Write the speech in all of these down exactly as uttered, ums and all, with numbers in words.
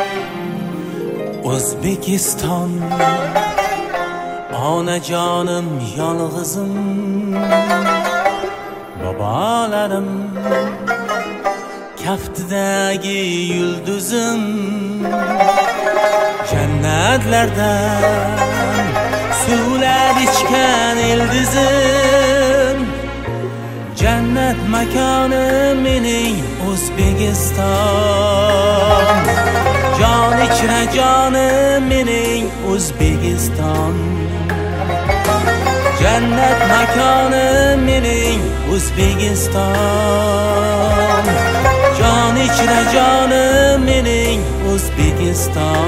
O'zbekiston onajonim yolg'izim, bobolarim kaftidagi yulduzim, jannatlardan suvlar ichgan ildizim, jannat makoni mening O'zbekiston, jon ichra jonim mening O'zbekiston, jannat makoni mening O'zbekiston, jon ichra jonim mening O'zbekiston.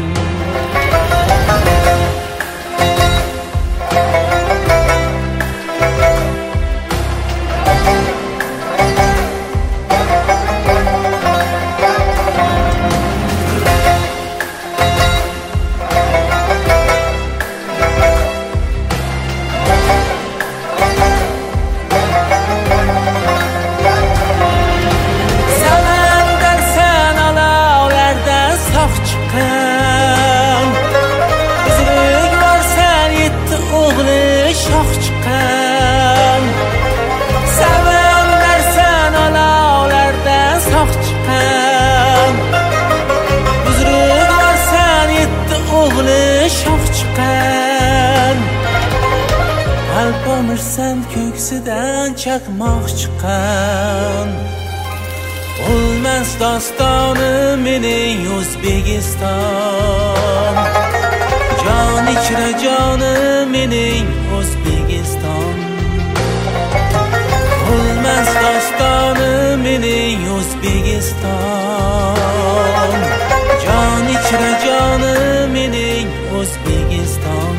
Alpomirsan ko'ksidan chaqmoq chiqqan, o'lmas dostoni mening O'zbekiston, jon ichra jonim mening O'zbekiston, o'lmas dostoni mening O'zbekiston, jon ichra jonim mening O'zbekiston.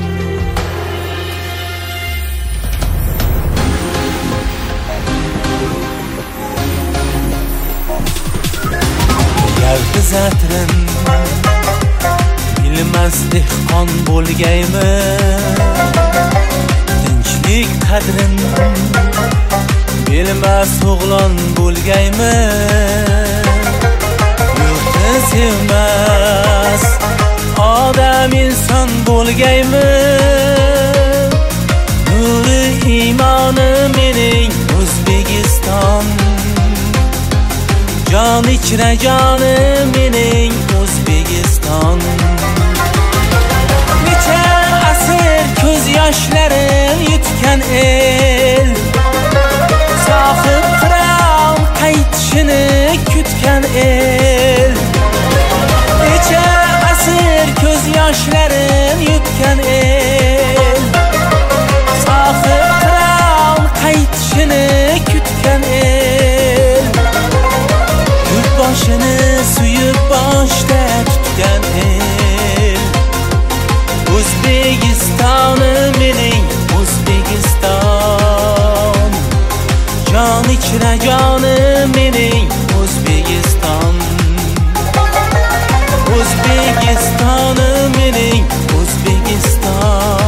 Zatrin bilmas dehqon bo'lgaymi, tinchlik qadrin bilmas o'g'lon bo'lgaymi, yurtni sevmas odam inson bo'lgaymi, nuri iymoni mening O'zbekiston, jon ichra jonim mening O'zbekiston. Necha asr ko'z yoshlarim yutgan el, sohib qiron qaytishini kutgan el, necha asr ko'z yoshlarim yutgan el, sohib qiron qaytishini kutgan el, boshini suyib boshda tutgan el, O'zbekistonim mening O'zbekiston, jon ichra jonim mening O'zbekiston, O'zbekistonim mening O'zbekiston.